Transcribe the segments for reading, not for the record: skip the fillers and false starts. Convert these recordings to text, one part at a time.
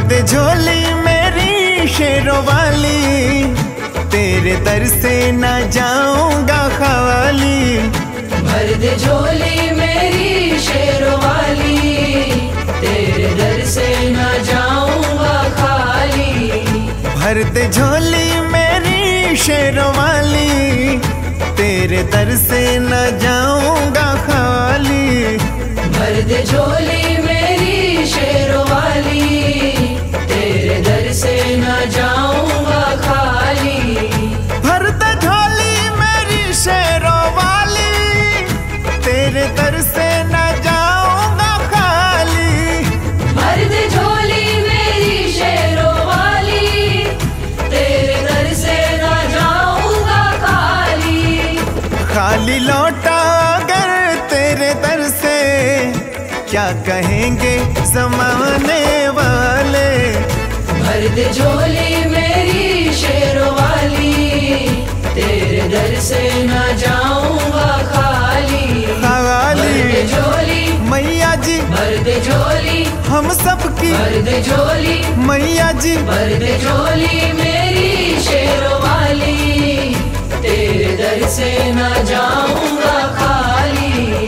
दे झोली मेरी शेरों वाली, तेरे दर से न जाऊंगा खाली। भर दे झोली मेरी शेरों वाली, तेरे दर से न जाऊंगा खाली। भर दे झोली मेरी शेरों वाली, तेरे दर से न जाऊंगा खाली। भर दे झोली मेरी शेरों वाली, तेरे दर से न जाऊंगा खाली। भर दे झोली मेरी शेरों वाली, तेरे दर से न जाऊंगा खाली। भर दे झोली मेरी शेरों वाली, तेरे दर से न जाऊंगा खाली। खाली लौटा अगर तेरे दर से, क्या कहेंगे ज़माने वाले। भर दे झोली मेरी शेरों वाली, तेरे दर से न जाऊंगा खाली। खाली भर दे झोली मैया जी, भर दे झोली हम सबकी भर दे झोली मैया जी। भर दे झोली मेरी शेरों वाली, तेरे दर से न जाऊंगा खाली।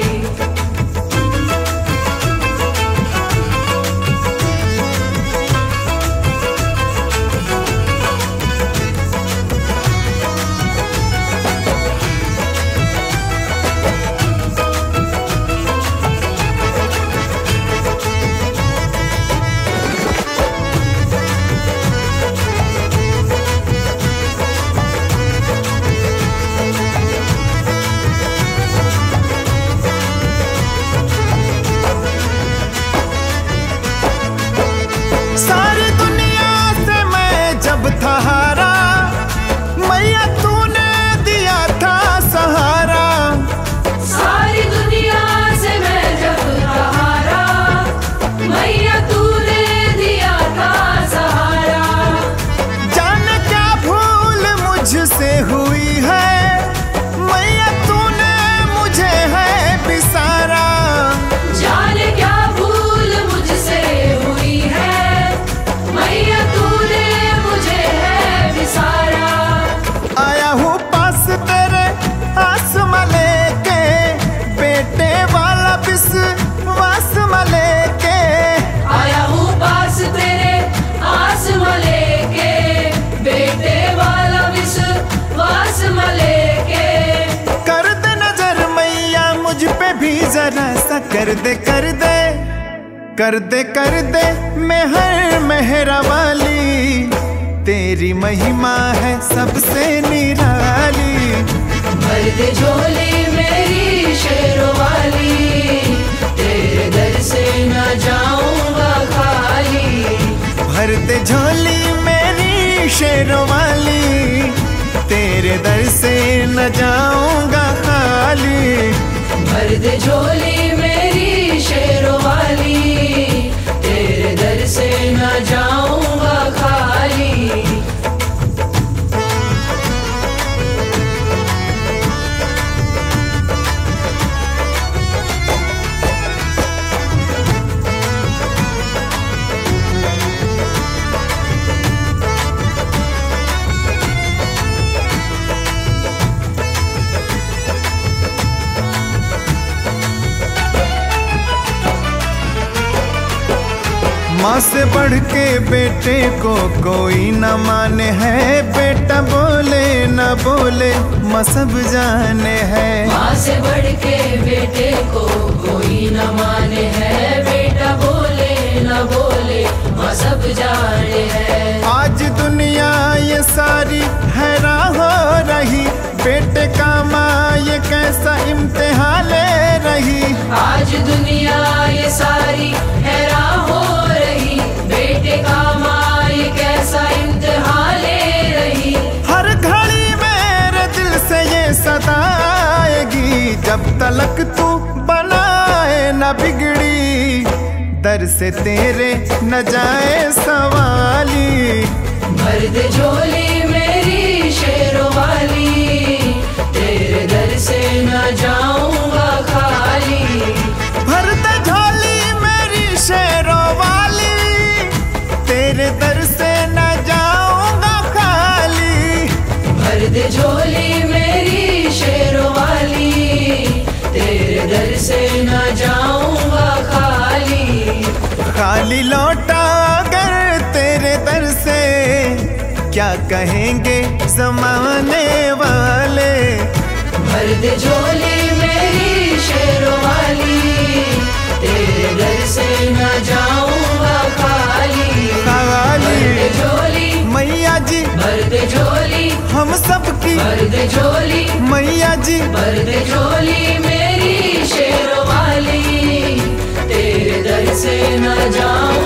सारी दुनिया से मैं जब था हारा, मैया तूने दिया था सहारा। सारी दुनिया से मैं जब था हारा, मैया तूने दिया था सहारा। जाने क्या भूल मुझसे हुई है, मैया तूने मुझे है बिसारा। जाने क्या भूल मुझसे हुई है, मैया तूने मुझे है बिसारा। आया हूँ पास तेरे आसमां लेके, बेटे वाला विश्वास लेके। आया हूँ पास तेरे आसमां लेके, बेटे वाला विश्वास लेके। कर दे नजर मैया मुझ पे भी जरा सा, कर दे कर दे कर दे कर दे मेहर मेहरा वाली। तेरी महिमा है सबसे निराली। भर दे झोली मेरी शेरों वाली, तेरे दर से न जाऊंगा खाली। भर दे झोली मेरी शेरों वाली, तेरे दर से न जाऊंगा खाली। भर दे झोली मेरी शेरों वाली, तेरे दर से न जाऊंगा खाली। माँ से बढ़ के बेटे को कोई न माने है, बेटा बोले न बोले माँ सब जाने है। माँ से बढ़ के बेटे को कोई न माने है, बेटा बोले न बोले माँ सब जाने है। आज दुनिया ये सारी हैरान हो रही, बेटे का माँ ये कैसा इम्तिहान ले रही। आज दुनिया ये सारी हैरान हो रही, बेटे का माँ ये कैसा इम्तिहान ले रही। हर घड़ी मेरे दिल से ये सताएगी, जब तलक तू बनाए न बिगड़ी, दर से तेरे न जाए सवाली। भर दे झोली मेरी शेरों वाली, तेरे दर से न जाऊंगा खाली। भर दे झोली मेरी शेरों वाली, तेरे खाली लौटा अगर तेरे दर से, क्या कहेंगे ज़माने वाले। भर दे झोली मेरी शेरों वाली, तेरे दर से न जाऊंगा खाली। भर दे झोली मैया जी, भर दे झोली हम सबकी भर दे झोली मैया जी। भर दे झोली मेरी शेरों वाली, तेरे दर से न जाऊं